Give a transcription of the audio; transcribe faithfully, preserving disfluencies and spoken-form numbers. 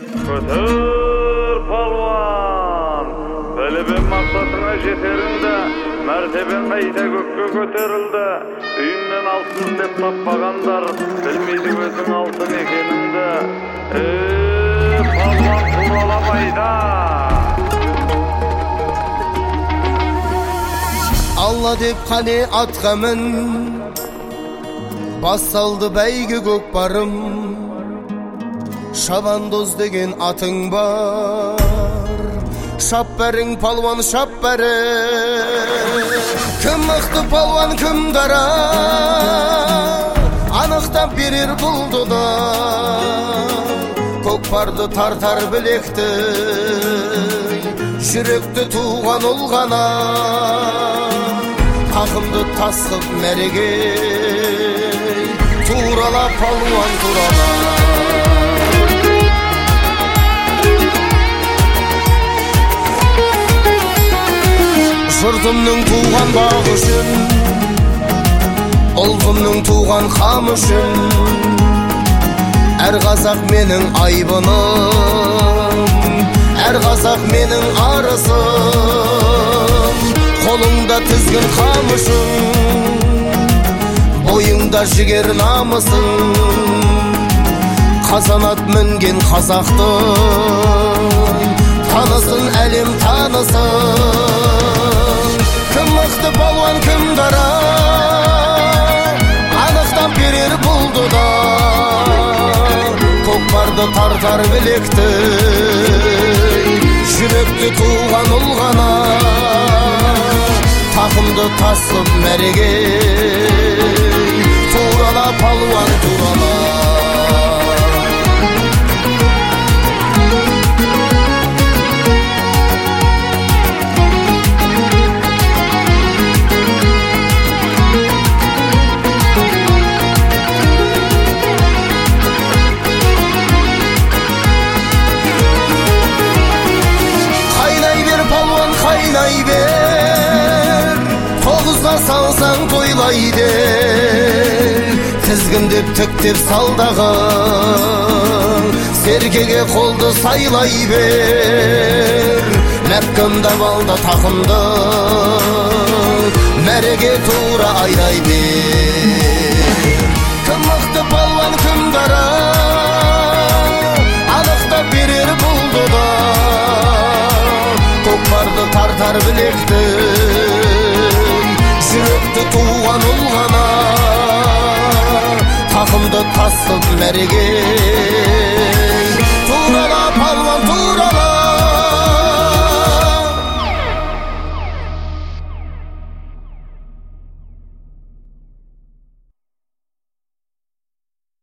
Көтөр палуан, білібен мақсатыңа жетеріңді, мәртебен қайта көкке көтерілді. Үйіннен алтын деп таппағандар, білмейді өзің алтын екеніңді. Ee, палуан туралап айда. Алла деп қане атқа мін, бас салды бәйгі көкпарым. Шабандоз деген атың бар, шап бәрің палуан шап бәрің. Кім мықты палуан кім дара, анықтап берер бұлды да. Көкпарды тартар білекті, жүректі туған ұл ғана. Тақымды тасып мәреге, турала палуан турала. Жұртымның туған бағы үшін, ұлтымның туған қам үшін. Әр қазақ менің айбыным, әр қазақ менің арысым. Қолыңда тізгін қамышың, бойыңда жігер намысың. Қазанат мінген қазақтың, танысын әлем танысын. Кім мықты палуан кім дара, анықтап берер бұлды да. Көкпарды тартар білекті, жүректі туған ұл ғана. Тақымды тасып мәреге, турала палуан турала. Қайнай бер, тоғызға салсаң тойлайды. Тізгіндеп түктеп салдағын, серкеге қолды сайлай бер. Ләпкімді балды тақымды, мәреге тура айдай бер. Кім мықты палуан кім дара, анықтап берер бұлды да. Көкпарды тартар білекті, жүректі туған ұл ғана. Тақымды тасып мәреге,